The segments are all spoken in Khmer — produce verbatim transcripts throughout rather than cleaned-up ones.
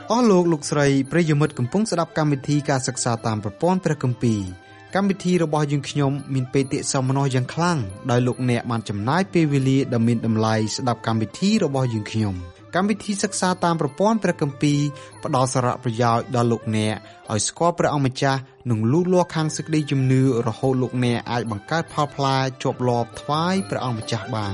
អស់លោកលោកស្រីប្រិយមិត្តកំពុងស្ដាប់កម្មវិធីការសិក្សាតាមប្រព័ន្ធព្រះគម្ពីរកម្មវិធីរបស់យើងខ្ញុំមានបេតិសោមនស្សយ៉ាងខ្លាំងដោយលោកអ្នកបានចំណាយពេលវេលាដ៏មានតម្លៃស្ដាប់កម្មវិធីរបស់យើងខ្ញុំកម្មវិធីសិក្សាតាមប្រព័ន្ធព្រះគម្ពីរផ្ដល់សារៈប្រយោជន៍ដល់លោកអ្នកឲ្យស្គាល់ព្រះអង្គម្ចាស់និងលូតលាស់ខាងសេចក្តីជំនឿរហូតលោកអ្នកអាចបង្កើតផលផ្លែជាប់លាប់ថ្វាយព្រះអង្គម្ចាស់បាន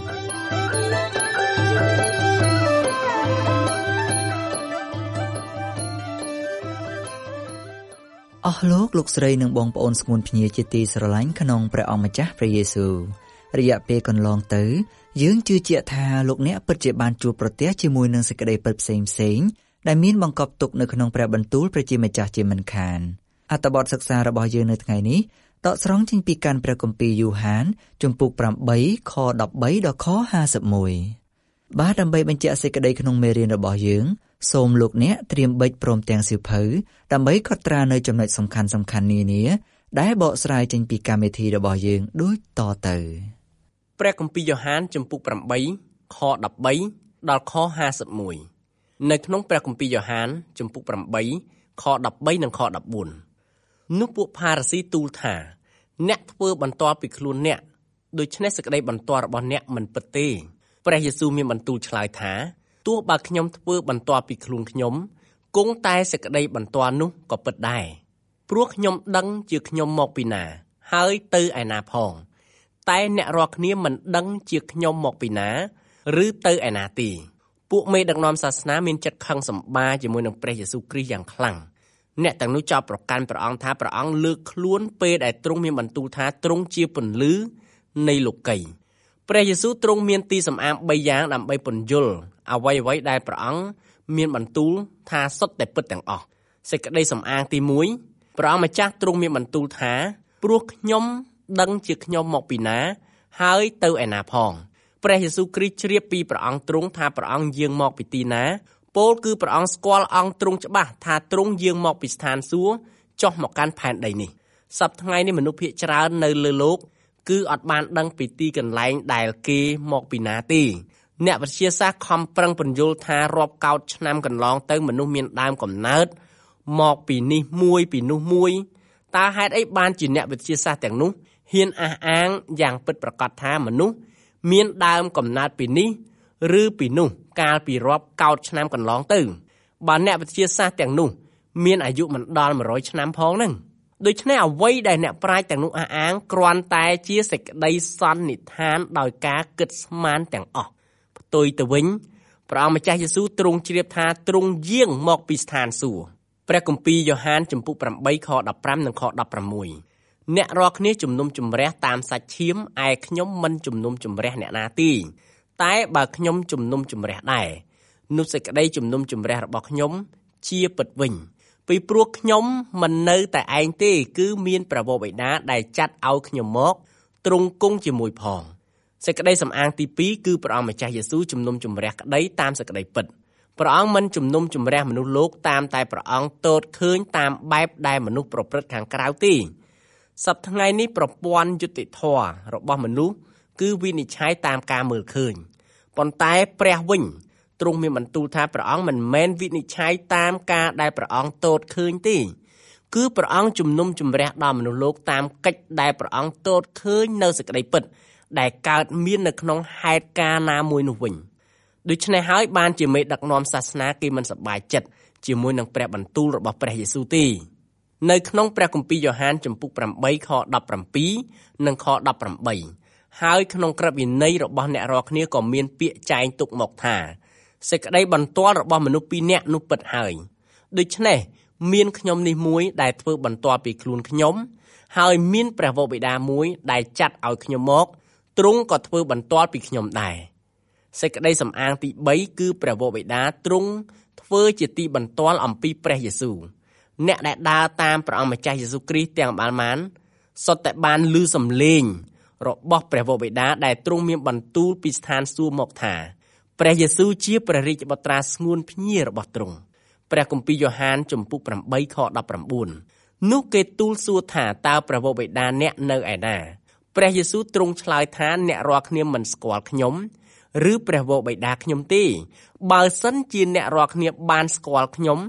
អស់លោកលោកស្រីនិងបងប្អូនស្ងួនភ្ញាជាទីស្រឡាញ់ក្នុងព្រះអង្គម្ចាស់ព្រះយេស៊ូវរយៈពេលកន្លងទៅយើងជឿជាក់ថាលោកអ្នកពិតជាបានជួបប្រទះជាមួយនឹងសេចក្តីពិតផ្សេងផ្សេងដែលមានបង្កប់ទុកនៅក្នុងព្រះបន្ទូលព្រះជាម្ចាស់ជាមិនខានអត្ថបទសិក្សារបស់យើងនៅថ្ងៃនេះដកស្រង់ចេញពីការព្រះគម្ពីរយូហានជំពូកប្រាំបីខដប់បីដល់ខហាសិបមួយបាទដើម្បីបញ្ជាក់សេចក្តីក្នុងមេរៀនរបស់យើងសូមលោកអ្នកត្រៀមប៊ិចព្រមទាំងសៀវភៅដើម្បីកត់ត្រានៅចំណុចសំខាន់សំខាន់នានាដែលបកស្រាយចេញពីកម្មវិធីរបស់យើងដូចតទៅព្រះគម្ពីរយ៉ូហានជំពូកប្រាំបីខដប់បីដល់ខហាសិបមួយនៅក្នុងព្រះគម្ពីរយ៉ូហានជំពូកប្រាំបីខដប់បីនិងខដប់បួននោះពួកផារ៉ាស៊ីទូលថាអ្នកធ្វើបន្ទាល់ពីខ្លួនអ្នកដូច្នេះសេចក្តីបន្ទាល់របស់អ្នកមិនពិតទេព្រះយេស៊ូវមានបន្ទូលឆ្លើយថាទោះបើខ្ញុំធ្វើបន្ទាល់ពីខ្លួនខ្ញុំគង់តែសេចក្តីបន្ទាល់នោះក៏ពិតដែរព្រោះខ្ញុំដឹងជាខ្ញុំមកពីណាហើយទៅឯណាផងតែអ្នករាល់គ្នាមិនដឹងជាខ្ញុំមកពីណាឬទៅឯណាទេពួកមេដឹកនាំសាសនាមានចិត្តខឹងសម្បាជាមួយនឹងព្រះយេស៊ូវគ្រីស្ទយ៉ាងខ្លាំងអ្នកទាំងនោះចោទប្រកាន់ព្រះអង្គថាព្រះអង្គលើកខ្លួនពេលដែលទ្រង់មានបន្ទូលថាទ្រង់ជាពន្លឺនៃលោកីព្រះយេស៊ូវទ្រង់មានទីសំអាងបីយ៉ាងដើម្បីពន្យល់អ្វីអ្វីដែលព្រះអង្គមានបន្ទូលថាសុទ្ធតែពិតទាំងអស់សេចក្តីសំអាងទីមួយព្រះអង្គម្ចាស់ទ្រង់មានបន្ទូលថាព្រោះខ្ញុំដឹងជាខ្ញុំមកពីណាហើយទៅឯណាផងព្រះយេស៊ូវគ្រីស្ទជ្រាបពីព្រះអង្គទ្រង់ថាព្រះអង្គយាងមកពីទីណាពោលគឺព្រះអង្គស្គាល់អង្គទ្រង់ច្បាស់ថាទ្រង់យាងមកពីស្ថានសួគ៌ចុះមកកាន់ផែនដីនេះសប្តាហ៍ថ្ងៃនេះមនុស្សភាគច្រើននៅលើលោកគឺអត់បានដឹងពីទីកន្លែងដែលគេមកពីណាទេអ្នកវិទ្យាសាស្ត្រខំប្រឹងពន្យល់ថារាប់កោដឆ្នាំកន្លងទៅមនុស្សមានដើមកំណើតមកពីនេះមួយពីនោះមួយតើហេតុអីបានជាអ្នកវិទ្យាសាស្ត្រទាំងនោះហ៊ានអះអាងយ៉ាងពិតប្រាកដថាមនុស្សមានដើមកំណើតពីនេះឬពីនោះកាលពីរាប់កោដឆ្នាំកន្លងទៅបើអ្នកវិទ្យាសាស្ត្រទាំងនោះមានអាយុមិនដល់មួយរយឆ្នាំផងហ្នឹងដូច្នេះអ្វីដែលអ្នកប្រាជ្ញទាំងនោះអះអាងគ្រាន់តែជាសេចក្តីសន្និដ្ឋានដោយការគិតស្មានទាំងអស់ផ្ទុយទៅវិញព្រះអង្គម្ចាស់យេស៊ូវទ្រង់ជ្រាបថាទ្រង់យាងមកពីស្ថានសួគ៌ព្រះគម្ពីរយ៉ូហានជំពូកប្រាំបីខដប់ប្រាំនិងខដប់ប្រាំមួយអ្នករាល់គ្នាជំនុំជម្រះតាមសាច់ឈាមឯខ្ញុំមិនជំនុំជម្រះអ្នកណាទេតែបើខ្ញុំជំនុំជម្រះដែរនោះសេចក្តីជំនុំជម្រះរបស់ខ្ញុំជាពិតវិញពីព្រោះខ្ញុំមិននៅតែឯងទេគឺមានព្រះវរបិតាដែលចាត់ឲ្យខ្ញុំមកទ្រង់គង់ជាមួយផងសេចក្តីសំអាងទីពីរគឺព្រះអង្គម្ចាស់យេស៊ូវជំនុំជម្រះក្តីតាមសេចក្តីពិតព្រះអង្គមិនជំនុំជម្រះមនុស្សលោកតាមតែព្រះអង្គទតឃើញតាមបែបដែលមនុស្សប្រព្រឹត្តខាងក្រៅទេសប្តាហ៍ថ្ងៃនេះប្រព័ន្ធយុត្តិធម៌របស់មនុស្សគឺវិនិច្ឆ័យតាមការមើលឃើញប៉ុន្តែព្រះវិញទ្រង់មានបន្ទូលថាព្រះអង្គមិនមែនវិនិច្ឆ័យតាមការដែលព្រះអង្គទតឃើញទេគឺព្រះអង្គជំនុំជម្រះដល់មនុស្សលោកតាមកិច្ចដែលព្រះអង្គទតឃើញនៅសេចក្តីពិតដែលកើតមាននៅក្នុងហេតុការណ៍ណាមួយនោះវិញដូច្នេះហើយបានជាមេដឹកនាំសាសនាគេមិនសប្បាយចិត្តជាមួយនឹងព្រះបន្ទូលរបស់ព្រះយេស៊ូវទេនៅក្នុងព្រះគម្ពីរយ៉ូហានជំពូកប្រាំបីខដប់ប្រាំពីរនិងខដប់ប្រាំបីហើយក្នុងក្រឹត្យវិន័យរបស់អ្នករាល់គ្នាក៏មានពាក្យចែងទុកមកថាសេចក្តីបន្ទាល់របស់មនុស្សពីរនាក់នោះពិតហើយដូច្នេះមានខ្ញុំនេះមួយដែលធ្វើបន្ទាល់ពីខ្លួនខ្ញុំហើយមានព្រះវរបិតាមួយដែលចាត់ឲ្យខ្ញុំមកទ្រង់ក៏ធ្វើបន្ទាល់ពីខ្ញុំដែរសេចក្តីសំអាងទីបីគឺព្រះវរបិតាទ្រង់ធ្វើជាទីបន្ទាល់អំពីព្រះយេស៊ូវអ្នកដែលដើរតាមព្រះអង្គម្ចាស់យេស៊ូវគ្រីស្ទទាំងបានបានសុទ្ធតែបានឮសំឡេងរបស់ព្រះវរបិតាដែលទ្រង់មានបន្ទូលពីស្ថានសួគ៌មកថាព្រះយេស៊ូវជាព្រះរាជបុត្រាស្ងួនភ្ញារបស់ទ្រង់ព្រះគម្ពីរយ៉ូហានជំពូកប្រាំបីខដប់ប្រាំបួននោះគេទូលសួរថាតើព្រះវរបិតាអ្នកនៅឯណាព្រះយេស៊ូវទ្រង់ឆ្លើយថាអ្នករាល់គ្នាមិនស្គាល់ខ្ញុំឬព្រះវរបិតាខ្ញុំទេបើសិនជាអ្នករាល់គ្នាបានស្គាល់ខ្ញុំ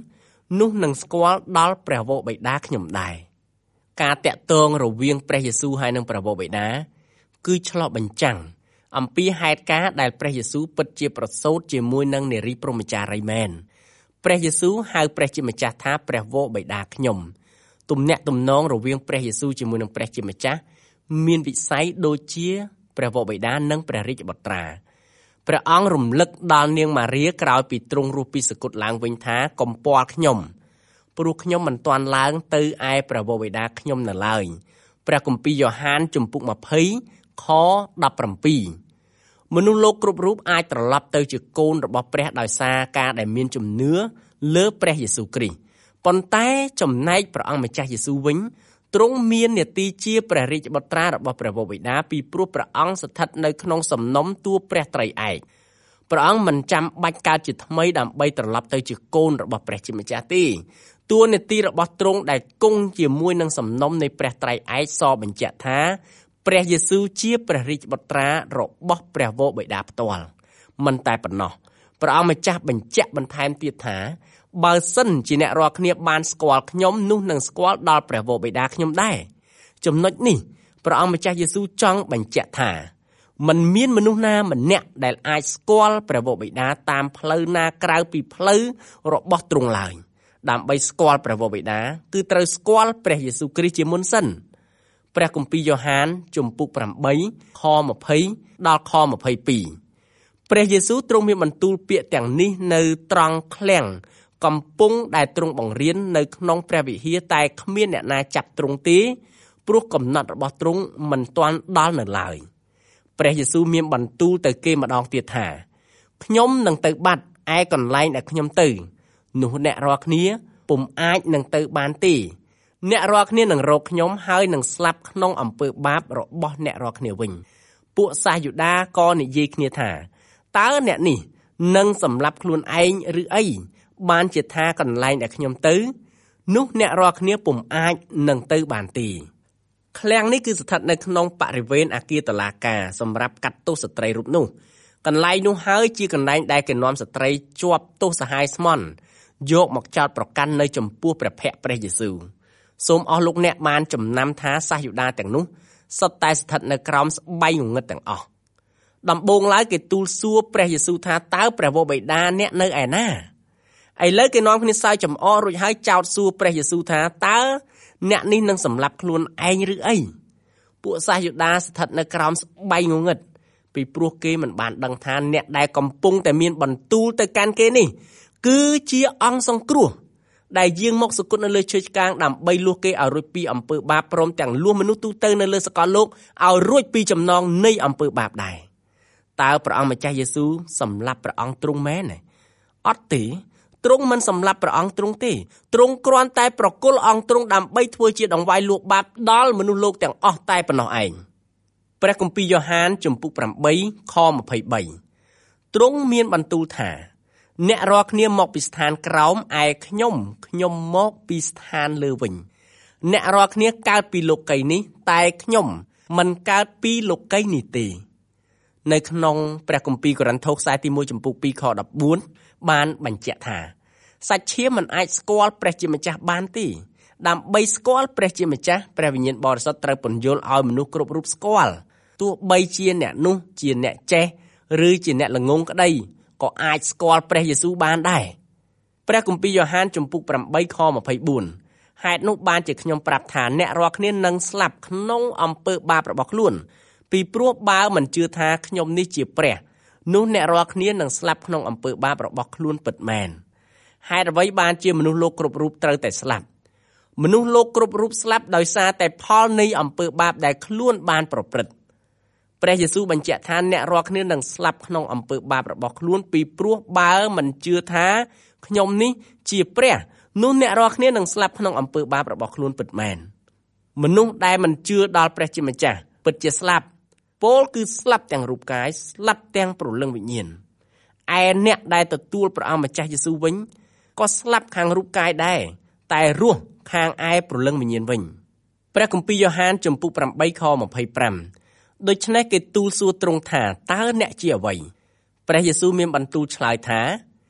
នោះនឹងស្គាល់ដល់ព្រះវរបិតាខ្ញុំដែរការតាក់ទងរវាងព្រះយេស៊ូវហើយនិងព្រះវរបិតាគឺឆ្លុះបញ្ចាំងអំពីហេតុការណ៍ដែលព្រះយេស៊ូវពិតជាប្រសូតជាមួយនឹងនារីព្រហ្មចារីមែនព្រះយេស៊ូវហៅព្រះជាម្ចាស់ថាព្រះវរបិតាខ្ញុំទំនាក់ទំនងរវាងព្រះយេស៊ូវជាមួយនឹងព្រះជាម្ចាស់មានវិស័យដូចជាព្រះវរបិតានិងព្រះរាជបុត្រាព្រះអង្គរំលឹកដល់នាងម៉ារីក្រោយពីទ្រង់រស់ពីសគត់ឡើងវិញថាកុំពាល់ខ្ញុំព្រោះខ្ញុំមិនទាន់ឡើងទៅឯព្រះវរបិតាខ្ញុំនៅឡើយព្រះគម្ពីរយ៉ូហានជំពូកยี่สิบខដប់ប្រាំពីរមនុស្សលោកគ្រប់រូបអាចត្រឡប់ទៅជាកូនរបស់ព្រះដោយសារការដែលមានជំនឿលើព្រះយេស៊ូវគ្រីស្ទប៉ុន្តែចំណែកព្រះអង្គម្ចាស់យេស៊ូវវិញទ្រង់មាននាទីជាព្រះរាជបុត្រារបស់ព្រះវរបិតាពីព្រោះព្រះអង្គស្ថិតនៅក្នុងសំណុំតួព្រះត្រីឯកព្រះអង្គមិនចាំបាច់កើតជាថ្មីដើម្បីត្រឡប់ទៅជាកូនរបស់ព្រះជាម្ចាស់ទេតួនាទីរបស់ទ្រង់ដែលគង់ជាមួយនឹងសំណុំនៃព្រះត្រីឯកសបញ្ជាក់ថាព្រះយេស៊ូវជាព្រះរាជបុត្រារបស់ព្រះវរបិតាផ្ទាល់មិនតែប៉ុណ្ណោះព្រះអង្គម្ចាស់បញ្ជាក់បន្ថែមទៀតថាបើសិនជាអ្នករាល់គ្នាបានស្គាល់ខ្ញុំនោះនឹងស្គាល់ដល់ព្រះវរបិតាខ្ញុំដែរចំណុចនេះព្រះអង្គម្ចាស់យេស៊ូវចង់បញ្ជាក់ថាមិនមានមនុស្សណាម្នាក់ដែលអាចស្គាល់ព្រះវរបិតាតាមផ្លូវណាក្រៅពីផ្លូវរបស់ទ្រង់ឡើយដើម្បីស្គាល់ព្រះវរបិតាគឺត្រូវស្គាល់ព្រះយេស៊ូវគ្រីស្ទជាមុនសិនព្រះគម្ពីរយ៉ូហានជំពូកប្រាំបីខยี่สิบដល់ខยี่สิบពីរព្រះយេស៊ូវទ្រង់មានបន្ទូលពាក្យទាំងនេះនៅត្រង់ឃ្លាំងកំពុងដែលទ្រង់បង្រៀននៅក្នុងព្រះវិហារតែគ្មានអ្នកណាចាប់ទ្រង់ទេព្រោះកំណត់របស់ទ្រង់មិនទាន់ដល់នៅឡើយព្រះយេស៊ូវមានបន្ទូលទៅគេម្ដងទៀតថាខ្ញុំនឹងទៅបាត់ឯកន្លែងដែលខ្ញុំទៅនោះអ្នករាល់គ្នាពុំអាចនឹងទៅបានទេអ្នករាល់គ្នានឹងរកខ្ញុំហើយនឹងស្លាប់ក្នុងអំពើបាបរបស់អ្នករាល់គ្នាវិញពួកសាសយូដាក៏និយាយគ្នាថាតើអ្នកនេះនឹងសម្លាប់ខ្លួនឯងឬអីបានជាថាកន្លែងដែលខ្ញុំទៅនោះអ្នករាល់គ្នាពុំអាចនឹងទៅបានទេឃ្លាំងនេះគឺស្ថិតនៅក្នុងបរិវេណអគារតុលាការសម្រាប់កាត់ទោសស្ត្រីរូបនោះកន្លែងនោះហើយជាកន្លែងដែលគេនាំស្ត្រីជាប់ទោសសាហាយស្មន់យកមកចោទប្រកាន់នៅចំពោះព្រះភ័ក្ត្រព្រះយេស៊ូវសូមអស់លោកអ្នកបានចំណាំថាសាសយូដាទាំងនោះសុទ្ធតែស្ថិតនៅក្រោមស្បៃងងឹតទាំងអស់ដំបូងឡើយគេទូលសួរព្រះយេស៊ូវថាតើព្រះវរបិតាអ្នកនៅឯណាឥឡូវគេនាំគ្នាសើចចំអករួចហើយចោទសួរព្រះយេស៊ូវថាតើអ្នកនេះនឹងសម្លាប់ខ្លួនឯងឬអីពួកសាសយូដាស្ថិតនៅក្រោមស្បៃងងឹតពីព្រោះគេមិនបានដឹងថាអ្នកដែលកំពុងតែមានបន្ទូលទៅកាន់គេនេះគឺជាអង្គសង្គ្រោះដែលយាងមកសគត់នៅលើឈើឆ្កាងដើម្បីលួសគេឲ្យរួចពីអំពើបាបព្រមទាំងលួសមនុស្សទូទៅនៅលើសកលលោកឲ្យរួចពីចំណងនៃអំពើបាបដែរតើព្រះអង្គម្ចាស់យេស៊ូវសម្លាប់ព្រះអង្គទ្រង់មែនទេអត់ទេទ្រង់មិនសម្លាប់ព្រះអង្គទ្រង់ទេទ្រង់គ្រាន់តែប្រគល់អង្គទ្រង់ដើម្បីធ្វើជាដង្វាយលួសបាបដល់មនុស្សលោកទាំងអស់តែប៉ុណ្ណោះឯងព្រះគម្ពីរយ៉ូហានជំពូកប្រាំបីខยี่สิบបីទ្រង់មានបន្ទូលថាអ្នករាល់គ្នាមកពីស្ថានក្រោមឯខ្ញុំខ្ញុំមកពីស្ថានលើវិញអ្នករាល់គ្នាកើតពីលោកីយ៍នេះតែខ្ញុំមិនកើតពីលោកីយ៍នេះទេនៅក្នុងព្រះគម្ពីរកូរិនថូសខ្សែទីមួយជំពូកពីរខដប់បួនបានបញ្ជាក់ថាសាច់ឈាមមិនអាចស្គាល់ព្រះជាម្ចាស់បានទេដើម្បីស្គាល់ព្រះជាម្ចាស់ព្រះវិញ្ញាណបរិសុទ្ធត្រូវពន្យល់ឲ្យមនុស្សគ្រប់រូបស្គាល់ទោះបីជាអ្នកនោះជាអ្នកចេះឬជាអ្នកល្ងងក្តីក៏អាចស្គាល់ព្រះយេស៊ូវបានដែរព្រះគម្ពីរយ៉ូហានជំពូកប្រាំបីខยี่สิบbốnហេតុនោះបានជាខ្ញុំប្រាប់ថាអ្នករាល់គ្នានឹងស្លាប់ក្នុងអំពើបាបរបស់ខ្លួនពីព្រោះបើមិនជឿថាខ្ញុំនេះជាព្រះនោះអ្នករាល់គ្នានឹងស្លាប់ក្នុងអំពើបាបរបស់ខ្លួនពិតមែនហេតុអ្វីបានជាមនុស្សលោកគ្រប់រូបត្រូវតែស្លាប់មនុស្សលោកគ្រប់រូបស្លាប់ដោយសារតែផលនៃអំពើបាបដែលខ្លួនបានប្រព្រឹត្តព្រះយេស៊ូវបញ្ជាក់ថាអ្នករាល់គ្នានឹងស្លាប់ក្នុងអំពើបាបរបស់ខ្លួនពីព្រោះបើមិនជឿថាខ្ញុំនេះជាព្រះនោះអ្នករាល់គ្នានឹងស្លាប់ក្នុងអំពើបាបរបស់ខ្លួនពិតមែនមនុស្សដែលមិនជឿដល់ព្រះជាម្ចាស់ពិតជាស្លាប់ពលគឺស្លាប់ទាំងរូបកាយស្លាប់ទាំងព្រលឹងវិញ្ញាណឯអ្នកដែលទទួលព្រះអង្គម្ចាស់យេស៊ូវវិញក៏ស្លាប់ខាងរូបកាយដែរតែរស់ខាងឯព្រលឹងវិញ្ញាណវិញព្រះគម្ពីរយ៉ូហានជំពូកប្រាំបីខยี่สิบห้าដូច្នេះគេទូលសួរទ្រង់ថាតើអ្នកជាអ្វីព្រះយេស៊ូវមានបន្ទូលឆ្លើយថា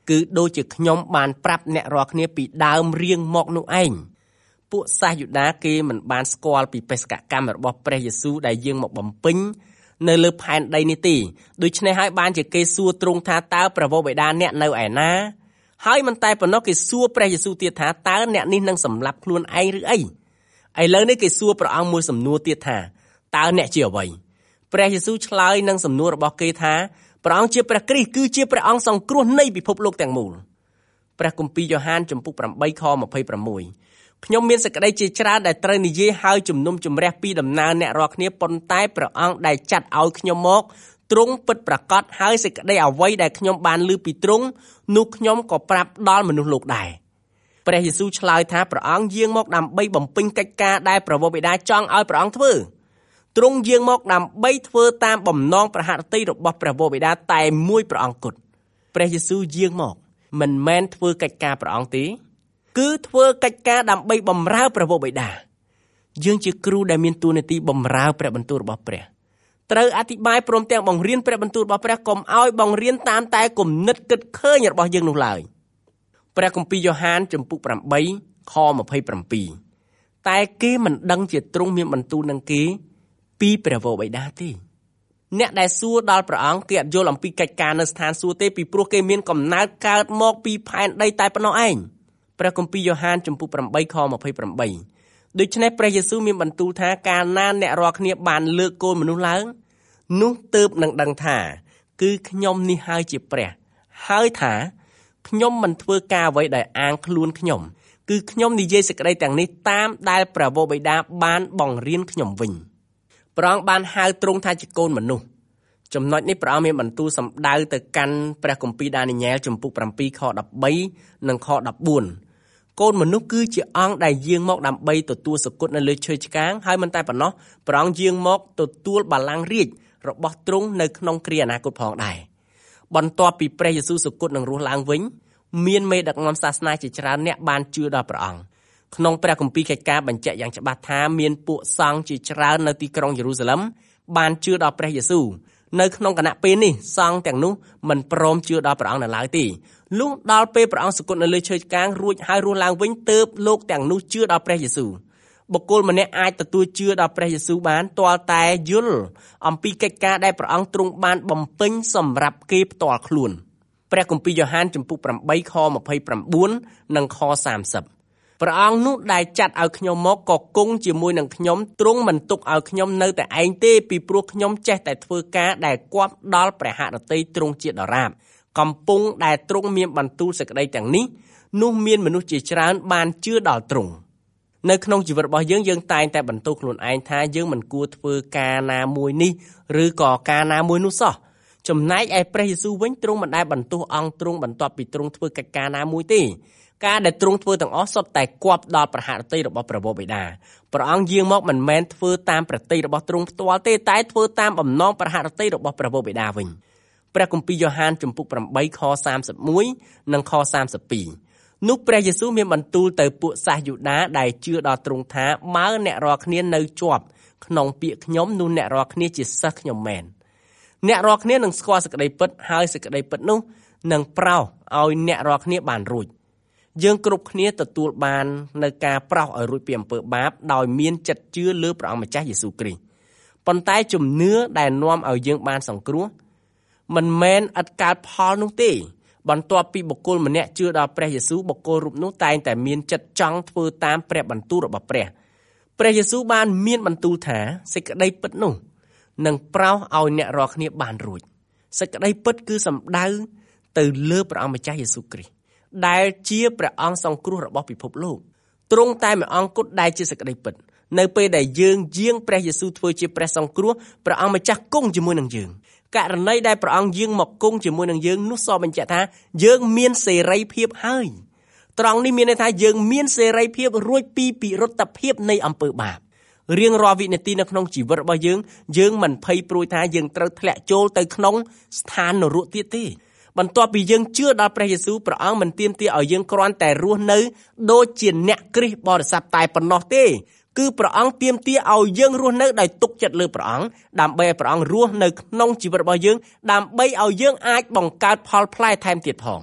គឺដូចជាខ្ញុំបានប្រាប់អ្នករាល់គ្នាពីដើមរៀងមកនោះឯងពួកសាសយូដាគេមិនបានស្គាល់ពីបេសកកម្មរបស់ព្រះយេស៊ូវដែលយើងមកបំពេញនៅលើផែនដីនេះទេដូច្នេះហើយបានជាគេសួរទ្រង់ថាតើព្រះវរបិតាអ្នកនៅឯណាហើយមិនតែប៉ុណ្ណោះគេសួរព្រះយេស៊ូវទៀតថាតើអ្នកនេះនឹងសម្លាប់ខ្លួនឯងឬអីឥឡូវនេះគេសួរព្រះអង្គមួយសំណួរទៀតថាតើអ្នកជាអ្វីព្រះយេស៊ូវឆ្លើយនឹងសំណួររបស់គេថាព្រះអង្គជាព្រះគ្រីស្ទគឺជាព្រះអង្គសង្គ្រោះនៃពិភពលោកទាំងមូលព្រះគម្ពីរយ៉ូហានចំពុកប្រាំបីខម្ភៃប្រាំមួយខ្ញុំមានសេចក្តីជាច្រើនដែលត្រូវនិយាយហើយជំនុំជម្រះពីដំណើរអ្នករាល់គ្នាប៉ុន្តែព្រះអង្គដែលចាត់ឲ្យខ្ញុំមកទ្រង់ពិតប្រាកដហើយសេចក្តីអ្វីដែលខ្ញុំបានឮពីទ្រង់នោះខ្ញុំក៏ប្រាប់ដល់មនុស្សលោកដែរព្រះយេស៊ូវឆ្លើយថាព្រះអង្គយាងមកដើម្បីបំពេញកិច្ចការដែលព្រះវរបិតាចង់ឲ្យព្រះអង្គធ្វើទ្រង់យាងមកដើម្បីធ្វើតាមបំណងព្រះហឫទ័យរបស់ព្រះវរបិតាតែមួយព្រះអង្គគត់ព្រះយេស៊ូវយាងមកមិនមែនធ្វើកិច្ចការព្រះអង្គទេគឺធ្វើកិច្ចការដើម្បីបម្រើព្រះវរបិតាយើងជាគ្រូដែលមានតួនាទីបម្រើព្រះបន្ទូលរបស់ព្រះត្រូវអធិប្បាយព្រមទាំងបង្រៀនព្រះបន្ទូលរបស់ព្រះកុំឲ្យបង្រៀនតាមតែគំនិតគិតឃើញរបស់យើងនោះឡើយព្រះគម្ពីរយ៉ូហានចំពុកប្រាំបីខម្ភៃប្រាំពីរតែគេមិនដឹងជាទ្រង់មានបន្ទូលនឹងគេពីព្រះវរបិតាទេអ្នកដែលសួរដល់ព្រះអង្គគេអត់យល់អំពីកិច្ចការនៅស្ថានសួគ៌ទេពីព្រោះគេមានកំណើតកើតមកពីផែនដីតែប៉ុណ្ណោះឯងព្រះគម្ពីរយ៉ូហានចំពុកប្រាំបីខម្ភៃប្រាំបីដូច្នេះព្រះយេស៊ូវមានបន្ទូលថាកាលណាអ្នករាល់គ្នាបានលើកកូនមនុស្សឡើងនោះទើបនឹងដឹងថាគឺខ្ញុំនេះហើយជាព្រះហើយថាខ្ញុំមិនធ្វើការអ្វីដែលអាងខ្លួនខ្ញុំគឺខ្ញុំនិយាយសេចក្តីទាំងនេះតាមដែលព្រះវរបិតាបានបង្រៀនខ្ញុំវិញព្រះអង្គបានហៅទ្រង់ថាជាកូនមនុស្សចំណុចនេះព្រះអង្គមានបន្ទូលសម្ដៅទៅកាន់ព្រះគម្ពីរដានីយ៉ែលចំពុកប្រាំពីរខដប់បីនិងខដប់បួនកូនមនុស្សគឺជាអង្គដែលយាងមកដើម្បីទទួលសគត់នៅលើឈើឆ្កាងហើយមិនតែប៉ុណ្ណោះព្រះអង្គយាងមកទទួលបល្ល័ង្ករាជ្យរបស់ទ្រង់នៅក្នុងគ្រាអនាគតផងដែរបន្ទាប់ពីព្រះយេស៊ូវសគត់នឹងរស់ឡើងវិញមានមេដឹកនាំសាសនាជាច្រើនអ្នកបានជឿដល់ព្រះអង្គក្នុងព្រះគម្ពីរកិច្ចការបញ្ជាក់យ៉ាងច្បាស់ថាមានពួកសង្ឃជាច្រើននៅទីក្រុងយេរូសាឡឹមបានជឿដល់ព្រះយេស៊ូវនៅក្នុងគណៈពេលនេះសង្ឃទាំងនោះមិនព្រមជឿដល់ព្រះអង្គនៅឡើយទេលុះដល់ពេលព្រះអង្គសគត់នៅលើឈើឆ្កាងរួចហើយរស់ឡើងវិញទើបលោកទាំងនោះជឿដល់ព្រះយេស៊ូវបុគ្គលម្នាក់អាចទទួលជឿដល់ព្រះយេស៊ូវបានទាល់តែយល់អំពីកិច្ចការដែលព្រះអង្គទ្រង់បានបំពេញសម្រាប់គេផ្ទាល់ខ្លួនព្រះគម្ពីរយ៉ូហានចំពុកប្រាំបីខម្ភៃប្រាំបួននិងខសាមសិបព្រះអង្គនោះដែលចាត់ឲ្យខ្ញុំមកក៏គង់ជាមួយនឹងខ្ញុំទ្រង់មិនទុកឲ្យខ្ញុំនៅតែឯងទេពីព្រោះខ្ញុំចេះតែធ្វើការដែលគប់ដល់ព្រះហឫទ័យទ្រង់ជាដរាបកំពុងដែលទ្រង់មានបន្ទូលសេចក្តីទាំងនេះនោះមានមនុស្សជាច្រើនបានជឿដល់ទ្រង់នៅក្នុងជីវិតរបស់យើងយើងតែងតែបន្ទោសខ្លួនឯងថាយើងមិនគួរធ្វើការណាមួយនេះឬក៏ការណាមួយនោះសោះចំណែកឯព្រះយេស៊ូវវិញទ្រង់មិនដែលបន្ទោសអង្គទ្រង់បន្ទាប់ពីទ្រង់ធ្វើកិច្ចការណាមួយទេការដែលទ្រង់ធ្វើទាំងអស់សុទ្ធតែគប់ដល់ព្រះហឫទ័យរបស់ព្រះវរបិតាព្រះអង្គយាងមកមិនមែនធ្វើតាមព្រះទ័យរបស់ទ្រង់ផ្ទាល់ទេតែធ្វើតាមបំណងព្រះហឫទ័យរបស់ព្រះវរបិតាវិញព្រះគម្ពីរយ៉ូហានចំពុកប្រាំបីខសាមសិបមួយនិងខសាមសិបពីរនោះព្រះយេស៊ូវមានបន្ទូលទៅពួកសាសយូដាដែលជឿដល់ទ្រង់ថាបើអ្នករាល់គ្នានៅជាប់ក្នុងពាក្យខ្ញុំនោះអ្នករាល់គ្នាជាសិស្សខ្ញុំមែនអ្នករាល់គ្នានឹងស្គាល់សេចក្តីពិតហើយសេចក្តីពិតនោះនឹងប្រោសឲ្យអ្នករាល់គ្នាបានរួចយើងគ្រប់គ្នាទទួលបាននៅការប្រោសឲ្យរួចពីអំពើបាបដោយមានចិត្តជឿលើព្រះអង្គម្ចាស់យេស៊ូវគ្រីស្ទប៉ុន្តែជំនឿដែលនាំឲ្យយើងបានសង្គ្រោះមិនមែនឥតកើតផលនោះទេបន្ទាប់ពីបុគ្គលម្នាក់ជឿដល់ព្រះយេស៊ូវបុគ្គលរូបនោះតែងតែមានចិត្តចង់ធ្វើតាមព្រះបន្ទូលរបស់ព្រះព្រះយេស៊ូវបានមានបន្ទូលថាសេចក្តីពិតនោះនឹងប្រោសឲ្យអ្នករាល់គ្នាបានរួចសេចក្តីពិតគឺសំដៅទៅលើព្រះអង្គម្ចាស់យេស៊ូវគ្រីស្ទដែលជាព្រះអង្គសង្គ្រោះរបស់ពិភពលោកទ្រង់តែម្អង្គគត់ដែលជាសេចក្តីពិតនៅពេលដែលយើងយាងព្រះយេស៊ូវធ្វើជាព្រះសង្គ្រោះព្រះអង្គម្ចាស់គង់ជាមួយនឹងយើងករណីដែលព្រះអង្គយាងមកគង់ជាមួយនឹងយើងនោះសបញ្ជាក់ថាយើងមានសេរីភាពហើយត្រង់នេះមានន័យថាយើងមានសេរីភាពរួចពីពិរុទ្ធភាពនៃអំពើបាបរៀងរាល់វិនាទីនៅក្នុងជីវិតរបស់យើងយើងមិនភ័យព្រួយថាយើងត្រូវធ្លាក់ចូលទៅក្នុងស្ថាននរកទៀតទេបន្ទាប់ពីយើងជឿដល់ព្រះយេស៊ូវព្រះអង្គមិនទាមទារឲ្យយើងគ្រាន់តែរស់នៅដូចជាអ្នកគ្រីស្ទបរិស័ទតែប៉ុណ្ណោះទេគឺព្រះអង្គទាមទារឲ្យយើងរស់នៅដោយទុកចិត្តលើព្រះអង្គដើម្បីឲ្យព្រះអង្គរស់នៅក្នុងជីវិតរបស់យើងដើម្បីឲ្យយើងអាចបង្កើតផលផ្លែថែមទៀតផង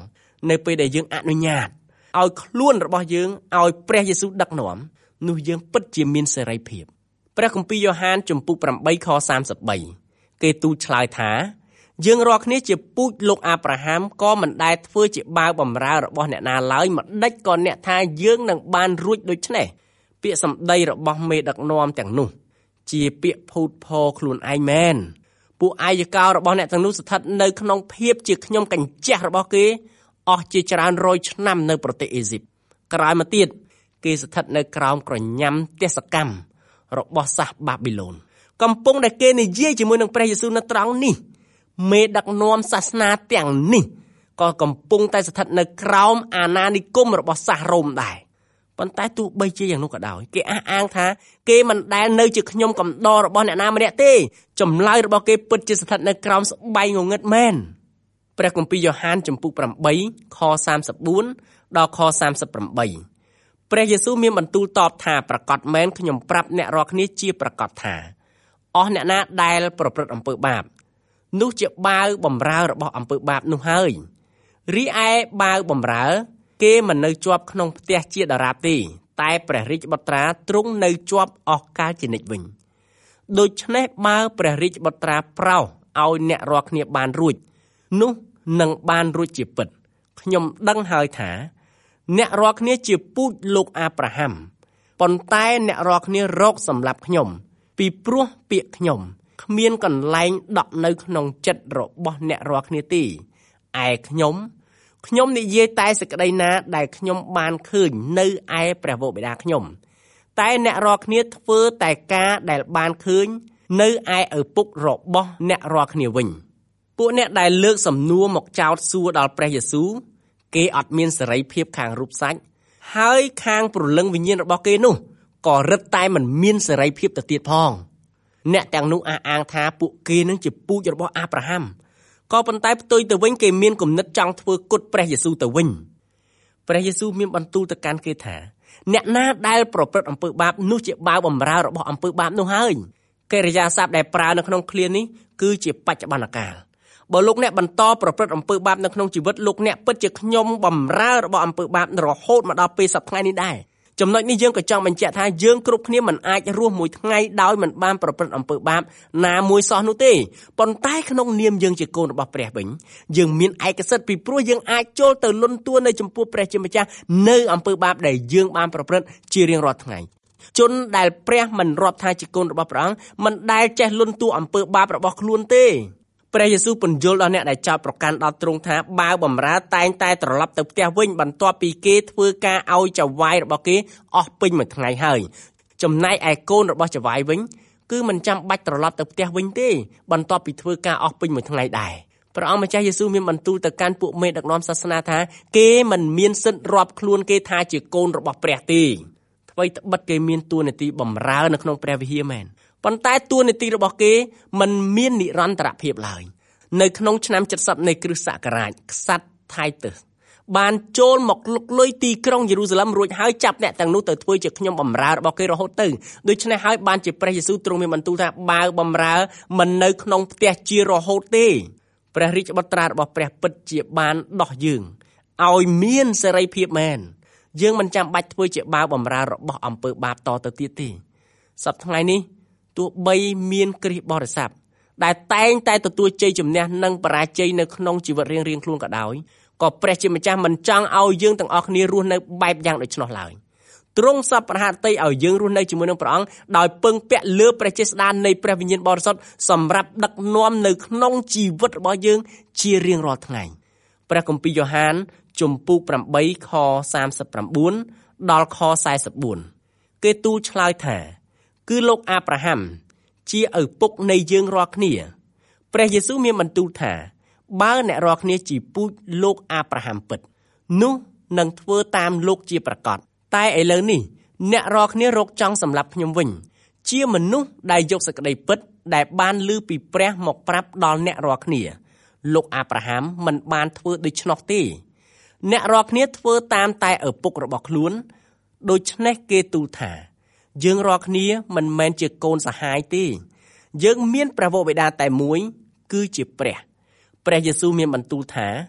នៅពេលដែលយើងអនុញ្ញាតឲ្យខ្លួនរបស់យើងឲ្យព្រះយេស៊ូវដឹកនាំនោះយើងពិតជាមានសេរីភាពព្រះគម្ពីរយ៉ូហានជំពូកeightខសាមសិបបីគេទូលឆ្លើយថាយើងរាល់គ្នាជាពូជលោកអាប់រ៉ាហាំក៏មិនដែលធ្វើជាបាវបម្រើរបស់អ្នកណាឡើយម្ដេចក៏អ្នកថាយើងនឹងបានរួចដូច្នេះពាក្យសម្ដីរបស់មេដឹកនាំទាំងនោះជាពាក្យភូតភរខ្លួនឯងមែនពួកអាយកោរបស់អ្នកទាំងនោះស្ថិតនៅក្នុងភាពជាខ្ញុំកញ្ចាស់របស់គេអស់ជាច្រើនរយឆ្នាំនៅប្រទេសអេស៊ីបក្រោយមកទៀតគេស្ថិតនៅក្រោមក្រញាំទេសកម្មរបស់សាសបាប៊ីឡូនកំពុងតែគេនិយាយជាមួយនឹងព្រះយេស៊ូវនៅត្រង់នេះមេដឹកនាំសាសនាទាំងនេះក៏កំពុងតែស្ថិតនៅក្រោមអាណានិគមរបស់សាសរ៉ូមដែរប៉ុន្តែទោះបីជាយ៉ាងនោះក៏ដោយគេអះអាងថាគេមិនដែលនៅជាខ្ញុំកំដររបស់អ្នកណាម្នាក់ទេចម្លើយរបស់គេពិតជាស្ថិតនៅក្រោមស្បៃងងឹតមែនព្រះគម្ពីរយ៉ូហានជំពូកeightខសាមសិបបួនដល់ខសាមសិបប្រាំបីព្រះយេស៊ូវមានបន្ទូលតបថាប្រកាសមែនខ្ញុំប្រាប់អ្នករាល់គ្នាជាប្រកាសថាអស់អ្នកណាដែលប្រព្រឹត្តអំពើបាបនោះជាបាវបំរើរបស់អំពើបាបនោះហើយរីឯបាវបំរើគេមិននៅជាប់ក្នុងផ្ទះជាដរាបទេតែព្រះរាជបុត្រាទ្រង់នៅជាប់អស់កលជានិច្ចវិញដូច្នេះបើព្រះរាជបុត្រាប្រោសឲ្យអ្នករាល់គ្នាបានរួចនោះនឹងបានរួចជាពិតខ្ញុំដឹងហើយថាអ្នករាល់គ្នាជាពូជលោកអាប់រ៉ាហាំប៉ុន្តែអ្នករាល់គ្នារកសម្លាប់ខ្ញុំពីព្រោះពាក្យខ្ញុំគ្មានកន្លែងដក់នៅក្នុងចិត្តរបស់អ្នករាល់គ្នាទេឯខ្ញុំខ្ញុំនិយាយតែសេចក្តីណាដែលខ្ញុំបានឃើញនៅឯព្រះវរបិតាខ្ញុំតែអ្នករាល់គ្នាធ្វើតែការដែលបានឃើញនៅឯឪពុករបស់អ្នករាល់គ្នាវិញពួកអ្នកដែលលើកសំណួរមកចោទសួរដល់ព្រះយេស៊ូវគេអត់មានសេរីភាពខាងរូបសាច់ហើយខាងព្រលឹងវិញ្ញាណរបស់គេនោះក៏រឹតតែមិនមានសេរីភាពទៅទៀតផងអ្នកទាំងនោះអះអាងថាពួកគេនឹងជាពូជរបស់អាប់រ៉ាហាំក៏ប៉ុន្តែផ្ទុយទៅវិញគេមានគំនិតចង់ធ្វើគុតព្រះយេស៊ូវទៅវិញព្រះយេស៊ូវមានបន្ទូលទៅកាន់គេថាអ្នកណាដែលប្រព្រឹត្តអំពើបាបនោះជាបាវបម្រើរបស់អំពើបាបនោះហើយកិរិយាសព្ទដែលប្រើនៅក្នុងឃ្លានេះគឺជាបច្ចុប្បន្នកាលបើលោកអ្នកបន្តប្រព្រឹត្តអំពើបាបនៅក្នុងជីវិតលោកអ្នកពិតជាខ្ញុំបម្រើរបស់អំពើបាបរហូតមកដល់ពេលសប្តាហ៍នេះដែរចំណុចនេះយើងក៏ចង់បញ្ជាក់ថាយើងគ្រប់គ្នាមិនអាចរស់មួយថ្ងៃដោយមិនបានប្រព្រឹត្តអំពើបាបណាមួយសោះនោះទេប៉ុន្តែក្នុងនាមយើងជាកូនរបស់ព្រះវិញយើងមានឯកសិទ្ធិពីព្រោះយើងអាចចូលទៅលន់តួនៅចំពោះព្រះជាម្ចាស់នៅអំពើបាបដែលយើងបានប្រព្រឹត្តជារៀងរាល់ថ្ងៃជនដែលព្រះមិនរាប់ថាជាកូនរបស់ព្រះអង្គមិនដែលចេះលន់តួអំពើបាបរបស់ខ្លួនទេព្រះយេស៊ូវពន្យល់ដល់អ្នកដែលចោទប្រកាន់ដល់ទ្រង់ថាបាវបម្រើតែងតែត្រឡប់ទៅផ្ទះវិញបន្ទាប់ពីគេធ្វើការឲ្យចៅហ្វាយរបស់គេអស់ពេញមួយថ្ងៃហើយចំណែកឯកូនរបស់ចៅហ្វាយវិញគឺមិនចាំបាច់ត្រឡប់ទៅផ្ទះវិញទេបន្ទាប់ពីធ្វើការអស់ពេញមួយថ្ងៃដែរព្រះអង្គម្ចាស់យេស៊ូវមានបន្ទូលទៅកាន់ពួកមេដឹកនាំសាសនាថាគេមិនមានសិទ្ធិរាប់ខ្លួនគេថាជាកូនរបស់ព្រះទេអ្វីត្បិតគេមានតួនាទីបម្រើនៅក្នុងព្រះវិហារមែនប៉ុន្តែតួនាទីរបស់គេមិនមាននិរន្តរភាពឡើយនៅក្នុងឆ្នាំเจ็ดสิบនៃគ្រិស្តសករាជក្សត្រថៃទើសបានចូលមកលុកលុយទីក្រុងយេរូសាឡិមរួចហើយចាប់អ្នកទាំងនោះទៅធ្វើជាខ្ញុំបម្រើរបស់គេរហូតទៅដូច្នេះហើយបានជាព្រះយេស៊ូវទ្រង់មានបន្ទូលថាបើបម្រើមិននៅក្នុងផ្ទះជារហូតទេព្រះរាជបុត្រារបស់ព្រះពិតជាបានដោះយើងឲ្យមានសេរីភាពមែនយើងមិនចាំបាច់ធ្វើជាបាវបម្រើរបស់អំពើបាបតទៅទៀតទេសប្តាហ៍ថ្ងៃនេះទោះបីមានគ្រីស្ទបរិស័ទដែលតែងតែទទួលជ័យជំនះនិងបរាជ័យនៅក្នុងជីវិតរៀងៗខ្លួនក៏ដោយក៏ព្រះជាម្ចាស់មិនចង់ឲ្យយើងទាំងអស់គ្នារស់នៅបែបយ៉ាងដូច្នោះឡើយទ្រង់សពប្រហារតីឲ្យយើងរស់នៅជាមួយនឹងព្រះអង្គដោយពឹងពាក់លើព្រះចេស្តានៃព្រះវិញ្ញាណបរិសុទ្ធសម្រាប់ដឹកនាំនៅក្នុងជីវិតរបស់យើងជារៀងរាល់ថ្ងៃព្រះគម្ពីរយ៉ូហានជំពូកeightខសាមសិបប្រាំបួនដល់ខសែសិបបួនគេទូលឆ្លើយថាគឺលោកអាប់រ៉ាហាំជាឪពុកនៃយើងរាល់គ្នាព្រះយេស៊ូវមានបន្ទូលថាបើអ្នករាល់គ្នាជាពូជលោកអាប់រ៉ាហាំពិតនោះនឹងធ្វើតាមលោកជាប្រកាសតែឥឡូវនេះអ្នករាល់គ្នារកចង់សម្លាប់ខ្ញុំវិញជាមនុស្សដែលយកសេចក្តីពិតដែលបានឮពីព្រះមកប្រាប់ដល់អ្នករាល់គ្នាលោកអាប់រ៉ាហាំមិនបានធ្វើដូច្នោះទេអ្នករាល់គ្នាធ្វើតាមតែឪពុករបស់ខ្លួនដូច្នេះគេទូលថាយើងរាល់គ្នាមិនមែនជាកូនសហាយទេយើងមានព្រះវរបិតាតែមួយគឺជាព្រះព្រះយេស៊ូវមានបន្ទូលថា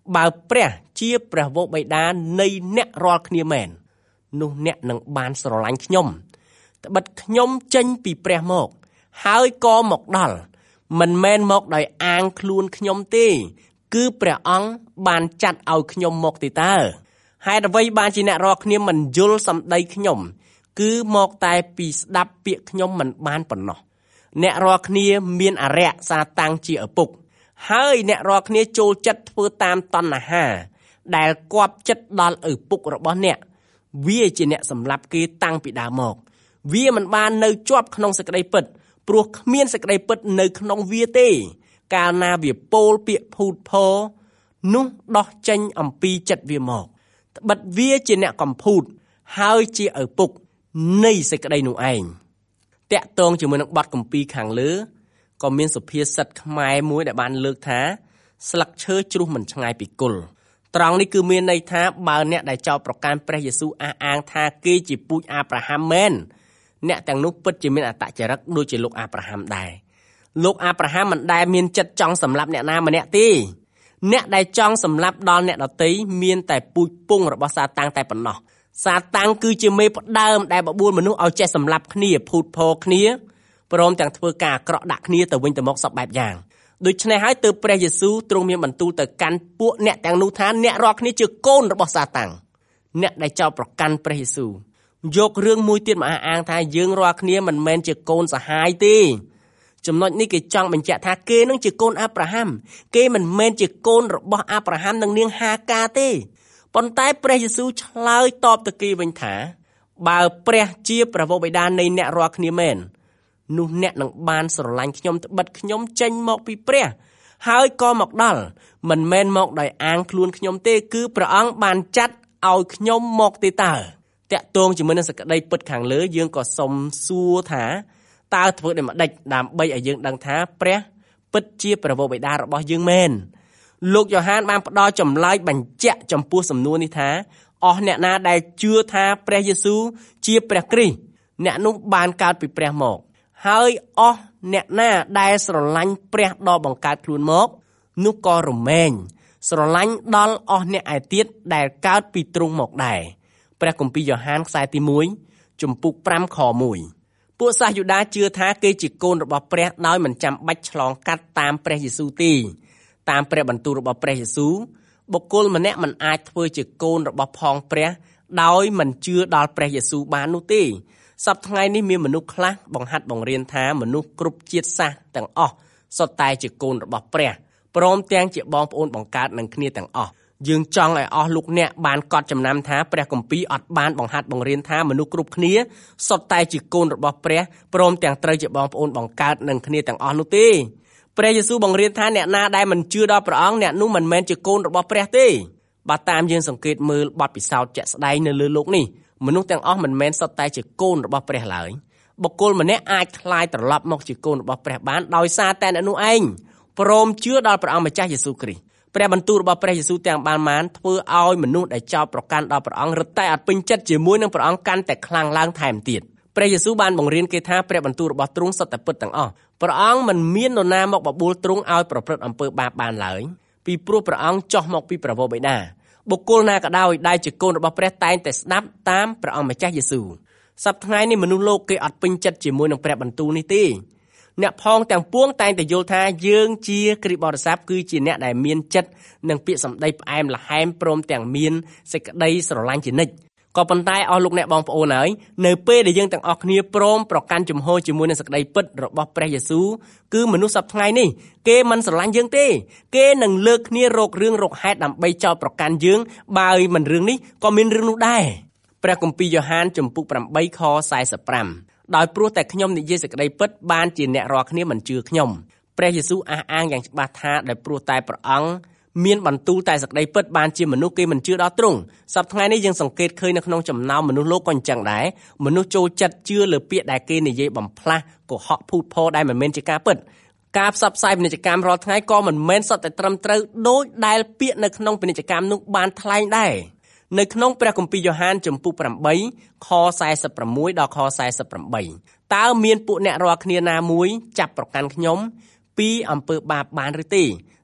បើព្រះជាព្រះវរបិតានៃអ្នករាល់គ្នាមែននោះអ្នកនឹងបានស្រឡាញ់ខ្ញុំត្បិតខ្ញុំចេញពីព្រះមកហើយក៏មកដល់មិនមែនមកដោយអាងខ្លួនខ្ញុំទេគឺព្រះអង្គបានចាត់ឲ្យខ្ញុំមកទេតើហេតុអ្វីបានជាអ្នករាល់គ្នាមិនយល់សម្ដីខ្ញុំគឺមកតែពីស្ដាប់ពាក្យខ្ញុំមិនបានប៉ុណ្ណោះអ្នករាល់គ្នាមានអរិយសាតាំងជាឪពុកហើយអ្នករាល់គ្នាចូលចិត្តធ្វើតាមតណ្ហាដែលគប់ចិត្តដល់ឪពុករបស់អ្នកវាជាអ្នកសម្លាប់គេតាំងពីដើមមកវាមិនបាននៅជាប់ក្នុងសេចក្តីពិតព្រោះគ្មានសេចក្តីពិតនៅក្នុងវាទេកាលណាវាពោលពាក្យភូតភរនោះដោះចេញអំពីចិត្តវាមកត្បិតវាជាអ្នកកំពូតហើយជាឪពុកនៃសេចក្តីនោះឯងតាក់ទងជាមួយនឹងបទគម្ពីរខាងលើក៏មានសុភាសិតខ្មែរមួយដែលបានលើកថាស្លឹកឈើជ្រុះមិនឆ្ងាយពីគល់ត្រង់នេះគឺមានន័យថាបើអ្នកដែលចោទប្រកាន់ព្រះយេស៊ូវអះអាងថាគេជាពូជអាប់រ៉ាហាំមែនអ្នកទាំងនោះពិតជាមានអត្តចរិតដូចជាលោកអាប់រ៉ាហាំដែរលោកអាប់រ៉ាហាំមិនដែលមានចិត្តចង់សម្លាប់អ្នកណាម្នាក់ទេអ្នកដែលចង់សម្លាប់ដល់អ្នកដទៃមានតែពូជពងរបស់សាតាំងតែប៉ុណ្ណោះសាតាំងគឺជាមេផ្ដើមដែលបបួលមនុស្សឲ្យចេះសម្លាប់គ្នាភូតភរគ្នាព្រមទាំងធ្វើការអាក្រក់ដាក់គ្នាទៅវិញទៅមកសពបែបយ៉ាងដូច្នេះហើយទើបព្រះយេស៊ូវទ្រង់មានបន្ទូលទៅកាន់ពួកអ្នកទាំងនោះថាអ្នករាល់គ្នាជាកូនរបស់សាតាំងអ្នកដែលចោទប្រកាន់ព្រះយេស៊ូវយករឿងមួយទៀតមកអះអាងថាយើងរាល់គ្នាមិនមែនជាកូនសហាយទេចំណុចនេះគេចង់បញ្ជាក់ថាគេនឹងជាកូនអាប់រ៉ាហាំគេមិនមែនជាកូនរបស់អាប់រ៉ាហាំនិងនាងហាកាទេប៉ុន្តែព្រះយេស៊ូវឆ្លើយតបទៅគេវិញថាបើព្រះជាព្រះវរបិតានៃអ្នករាល់គ្នាមែននោះអ្នកនឹងបានស្រឡាញ់ខ្ញុំត្បិតខ្ញុំចេញមកពីព្រះហើយក៏មកដល់មិនមែនមកដោយអាងខ្លួនខ្ញុំទេគឺព្រះអង្គបានចាត់ឲ្យខ្ញុំមកទេតើតាក់ទងជាមួយនឹងសេចក្តីពិតខាងលើយើងក៏សុំសួរថាតើធ្វើដូចម្ដេចដើម្បីឲ្យយើងដឹងថាព្រះពិតជាព្រះវរបិតារបស់យើងមែនលោកយ៉ូហានបានផ្ដល់ចម្លើយបញ្ជាក់ចំពោះសំណួរនេះថាអស់អ្នកណាដែលជឿថាព្រះយេស៊ូវជាព្រះគ្រីស្ទអ្នកនោះបានកើតពីព្រះមកហើយអស់អ្នកណាដែលស្រឡាញ់ព្រះដ៏បង្កើតខ្លួនមកនោះក៏រមែងស្រឡាញ់ដល់អស់អ្នកឯទៀតដែលកើតពីទ្រង់មកដែរព្រះគម្ពីរយ៉ូហានខ្សែទីមួយជំពូកប្រាំខមួយពួកសាសយូដាជឿថាគេជាកូនរបស់ព្រះដោយមិនចាំបាច់ឆ្លងកាត់តាមព្រះយេស៊ូវទេតាមព្រះបន្ទូលរបស់ព្រះយេស៊ូវបុគ្គលម្នាក់មិនអាចធ្វើជាកូនរបស់ផងព្រះដោយមិនជឿដល់ព្រះយេស៊ូវបាននោះទេសប្តាហ៍ថ្ងៃនេះមានមនុស្សខ្លះបង្ហាត់បង្រៀនថាមនុស្សគ្រប់ជាតិសាសន៍ទាំងអស់សុទ្ធតែជាកូនរបស់ព្រះព្រមទាំងជាបងប្អូនបង្កើតនឹងគ្នាទាំងអស់យើងចង់ឲ្យអស់លោកអ្នកបានកត់ចំណាំថាព្រះគម្ពីរអត់បានបង្ហាត់បង្រៀនថាមនុស្សគ្រប់គ្នាសុទ្ធតែជាកូនរបស់ព្រះព្រមទាំងត្រូវជាបងប្អូនបង្កើតនឹងគ្នាទាំងអស់នោះទេព្រះយេស៊ូវបង្រៀនថាអ្នកណាដែលមិនជឿដល់ព្រះអង្គអ្នកនោះមិនមែនជាកូនរបស់ព្រះទេបើតាមយើងសង្កេតមើលបទពិសោធន៍ជាក់ស្ដែងនៅលើโลกនេះមនុស្សទាំងអស់មិនមែនសុទ្ធតែជាកូនរបស់ព្រះឡើយបុគ្គលម្នាក់អាចក្លាយត្រឡប់មកជាកូនរបស់ព្រះបានដោយសារតែអ្នកនោះឯងព្រមជឿដល់ព្រះអង្គម្ចាស់យេស៊ូវគ្រីស្ទព្រះបន្ទូលរបស់ព្រះយេស៊ូវទាំងបានបានធ្វើឲ្យមនុស្សដែលចោទប្រកាន់ដល់ព្រះអង្គរឹតតែអត់ពេញចិត្តជាមួយនឹងព្រះអង្គកាន់តែខ្លាំងឡើងថែមទៀតព្រះយេស៊ូវបានបង្រៀនគេថាព្រះបន្ទូលរបស់ទ្រង់សុទ្ធតែពិតទាំងអស់ព្រះអង្គមិនមាននរណាមកបបួលទ្រង់ឲ្យប្រព្រឹត្តអំពើបាបបានឡើយពីព្រោះព្រះអង្គចោះមកពីព្រះវរបិតាបុគ្គលណាក៏ដោយដែលជាកូនរបស់ព្រះតែងតែស្ដាប់តាមព្រះអង្គម្ចាស់យេស៊ូវសប្តាហ៍ថ្ងៃនេះមនុស្សលោកគេអត់ពេញចិត្តជាមួយនឹងព្រះបន្ទូលនេះទេអ្នកផងទាំងពួងតែងតែយល់ថាយើងជាគ្រីស្ទបរិស័ទគឺជាអ្នកដែលមានចិត្តនិងពាក្យសម្ដីផ្អែមល្ហែមព្រមទាំងមានសេចក្តីស្រឡាញ់ជានិច្ចក៏ប៉ុន្តែអស់លោកអ្នកបងប្អូនហើយនៅពេលដែលយើងទាំងអស់គ្នាព្រមប្រកាន់ជំហរជាមួយនឹងសេចក្តីពិតរបស់ព្រះយេស៊ូវគឺមនុស្សសប្តាហ៍ថ្ងៃនេះគេមិនស្រឡាញ់យើងទេគេនឹងលើកគ្នារករឿងរកហេតុដើម្បីចោទប្រកាន់យើងបើមិនរឿងនេះក៏មានរឿងនោះដែរព្រះគម្ពីរយ៉ូហានជំពូកប្រាំបីខសែសិបប្រាំដោយព្រោះតែខ្ញុំនិយាយសេចក្តីពិតបានជាអ្នករាល់គ្នាមិនជឿខ្ញុំព្រះយេស៊ូវអះអាងយ៉ាងច្បាស់ថាដោយព្រោះតែព្រះអង្គមានបន្ទូលតែសេចក្តីពិតបានជាមនុស្សគេមិនជឿដល់ទ្រង់សប្តាហ៍ថ្ងៃនេះយើងសង្កេតឃើញនៅក្នុងចំណោមមនុស្សលោកក៏អញ្ចឹងដែរមនុស្សចូលចិត្តជឿលើពាក្យដែលគេនិយាយបំផ្លាស់កុហកភូតភរដែលមិនមែនជាការពិតការផ្សព្វផ្សាយពាណិជ្ជកម្មរាល់ថ្ងៃក៏មិនមែនសុទ្ធតែត្រឹមត្រូវដូចដែលពាក្យនៅក្នុងពាណិជ្ជកម្មនោះបានថ្លែងដែរនៅក្នុងព្រះគម្ពីរយ៉ូហានជំពូកប្រាំបីខសែសិបប្រាំមួយដល់ខសែសិបប្រាំបីតើមានពួកអ្នករាល់គ្នាណាមួយចាប់ប្រកាន់ខ្ញុំពីអំពើបាបបានឬទេ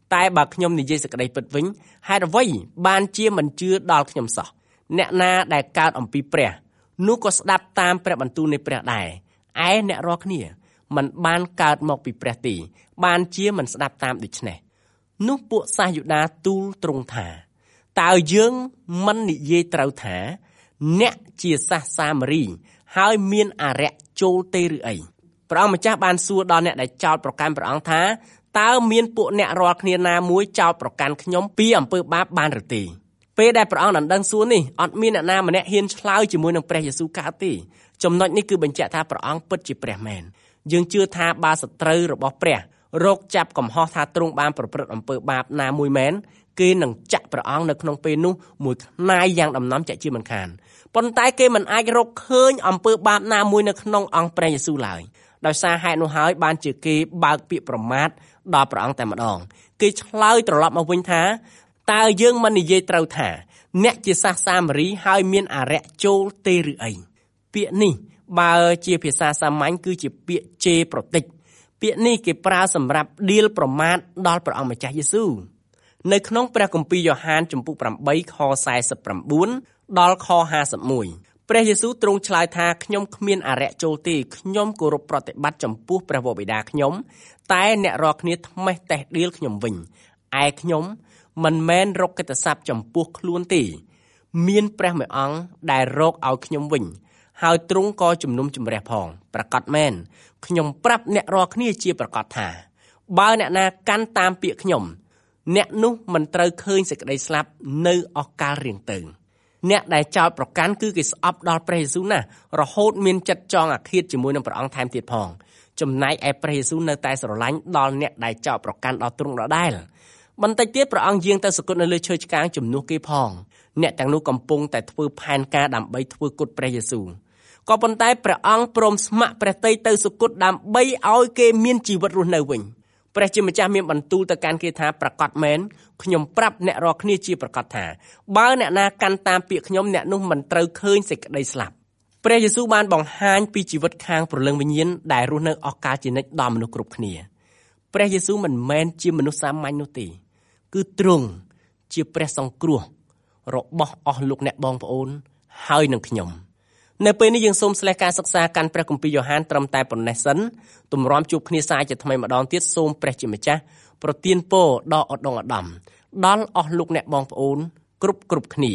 តែបើខ្ញុំនិយាយសេចក្តីពិតវិញហេតុអ្វីបានជាមិនជឿដល់ខ្ញុំសោះអ្នកណាដែលកើតអំពីព្រះនោះក៏ស្ដាប់តាមព្រះបន្ទូលនៃព្រះដែរឯអ្នករាល់គ្នាមិនបានកើតមកពីព្រះទេបានជាមិនស្ដាប់តាមដូច្នេះនោះពួកសាសយូដាទូលទ្រង់ថាតើយើងមិននិយាយត្រូវថាអ្នកជាសាសសាមារីហើយមានអារក្សចូលទេឬអីព្រះអង្គម្ចាស់បានសួរដល់អ្នកដែលចោទប្រកាន់ព្រះអង្គថាតើមានពួកអ្នករាល់គ្នាណាមួយចោទប្រកាន់ខ្ញុំពីអំពើបាបបានឬទេពេលដែលព្រះអង្គដណ្ដឹងសួរនេះអត់មានអ្នកណាម្នាក់ហ៊ានឆ្លើយជាមួយនឹងព្រះយេស៊ូវកើតទេចំណុចនេះគឺបញ្ជាក់ថាព្រះអង្គពិតជាព្រះមែនយើងជឿថាបើសត្រូវរបស់ព្រះរកចាប់កំហុសថាទ្រង់បានប្រព្រឹត្តអំពើបាបណាមួយមែនគេនឹងចាក់ព្រះអង្គនៅក្នុងពេលនោះមួយខ្នាយយ៉ាងដំណំចាក់ជាមិនខានប៉ុន្តែគេមិនអាចរកឃើញអំពើបាបណាមួយនៅក្នុងអង្គព្រះយេស៊ូវឡើយដោយសារហេតុនោះហើយបានជាគេបើកពាក្យប្រមាថដល់ព្រះអង្គតែម្ដងគេឆ្លើយត្រឡប់មកវិញថាតើយើងមិននិយាយត្រូវថាអ្នកជាសាសសាមារីហើយមានអារក្សចូលទេឬអីពាក្យនេះបើជាភាសាសាមញ្ញគឺជាពាក្យជេរប្រតិចពាក្យនេះគេប្រើសម្រាប់ដៀលប្រមាថដល់ព្រះអង្គម្ចាស់យេស៊ូវនៅក្នុងព្រះគម្ពីរយ៉ូហានជំពូកប្រាំបីខសែសិបប្រាំបួនដល់ខហាសិបមួយព្រះយេស៊ូវទ្រង់ឆ្លើយថាខ្ញុំគ្មានអារក្សចូលទេខ្ញុំគោរពប្រតិបត្តិចំពោះព្រះវរបិតាខ្ញុំតែអ្នករាល់គ្នាថ្មេះតេះដៀលខ្ញុំវិញឯខ្ញុំមិនមែនរកកិត្តិស័ព្ទចំពោះខ្លួនទេមានព្រះមួយអង្គដែលរកឲ្យខ្ញុំវិញហើយទ្រង់ក៏ជំនុំជម្រះផងប្រកាសមែនខ្ញុំប្រាប់អ្នករាល់គ្នាជាប្រកាសថាបើអ្នកណាកាន់តាមពាក្យខ្ញុំអ្នកនោះមិនត្រូវឃើញសេចក្តីស្លាប់នៅអស់កាលរៀងទៅអ្នកដែលចោទប្រកាន់គឺគេស្អប់ដល់ព្រះយេស៊ូវណាស់រហូតមានចិត្តចង់អាឃាតជាមួយនឹងព្រះអង្គថែមទៀតផងចំណែកឯព្រះយេស៊ូវនៅតែស្រឡាញ់ដល់អ្នកដែលចោទប្រកាន់ដល់ទ្រង់ដដែលបន្តិចទៀតព្រះអង្គយាងទៅសគត់នៅលើឈើឆ្កាងជំនួសគេផងអ្នកទាំងនោះកំពុងតែធ្វើផែនការដើម្បីធ្វើគុតព្រះយេស៊ូវក៏ប៉ុន្តែព្រះអង្គព្រមស្ម័គ្រព្រះទ័យទៅសគត់ដើម្បីឲ្យគេមានជីវិតរស់នៅវិញព្រះជាម្ចាស់មានបន្ទូលទៅកាន់គេថាប្រកាសមែនខ្ញុំប្រាប់អ្នករាល់គ្នាជាប្រកាសថាបើអ្នកណាកាន់តាមពាក្យខ្ញុំអ្នកនោះមិនត្រូវឃើញសេចក្តីស្លាប់ព្រះយេស៊ូវបានបង្ហាញពីជីវិតខាងព្រលឹងវិញ្ញាណដែលរស់នៅអស់កលជានិច្ចដល់មនុស្សគ្រប់គ្នាព្រះយេស៊ូវមិនមែនជាមនុស្សសាមញ្ញនោះទេគឺទ្រង់ជាព្រះសង្គ្រោះរបស់អស់លោកអ្នកបងប្អូនហើយនឹងខ្ញុំនៅពេលនេះយើងសូមស្លេះការសិក្សាកាន់ព្រះគម្ពីរយ៉ូហានត្រឹមតែប៉ុណ្ណេះសិនទម្រាំជួបគ្នាសាជាថ្មីម្ដងទៀតសូមព្រះជាម្ចាស់ប្រទានពរដល់ឧត្តមឧត្តមដល់អស់លោកអ្នកបងប្អូនគ្រប់គ្រប់គ្នា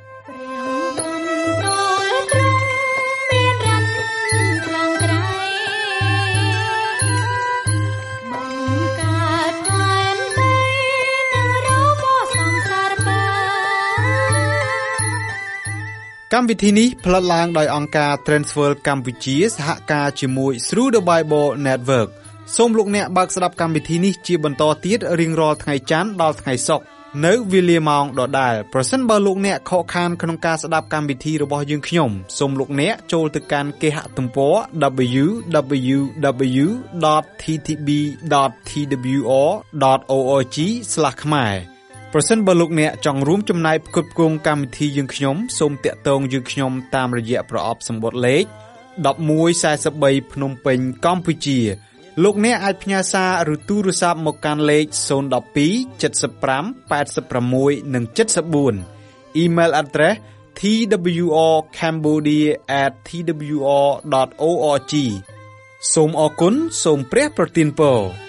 កម្មវិធីនេះផ្លាត់ឡើងដោយអង្គការ Transworld កម្ពុជាសហការជាមួយ Through the Bible Network សូមលោកអ្នកបើកស្ដាប់កម្មវិធីនេះជាបន្តទៀតរៀងរាល់ថ្ងៃច័ន្ទដល់ថ្ងៃសុក្រនៅវេលាម៉ោងដដែលប្រសិនបើលោកអ្នកខកខានក្នុងការស្ដាប់កម្មវិធីរបស់យើងខ្ញុំសូមលោកអ្នកចូលទៅកាន់គេហទំព័រ double-u double-u double-u ដត t t b ដត t w r ដត org ស្លាស ខ្មែរប្រសិនបើលោកអ្នកចង់រួមចំណែកផ្គត់ផ្គង់កម្មវិធីយើងខ្ញុំសូមតាក់ទងយើងខ្ញុំតាមរយៈប្រអប់សម្បត្តិលេខmột một bốn baភ្នំពេញកម្ពុជាលោកអ្នកអាចផ្ញើសារឬទូរស័ព្ទមកកាន់លេខศูนย์ หนึ่ง สอง เจ็ด ห้า แปด หก និង เจ็ด สี่ Email address t w r cambodia at t w r dot org សូមអរគុណសូមព្រះប្រទានពរ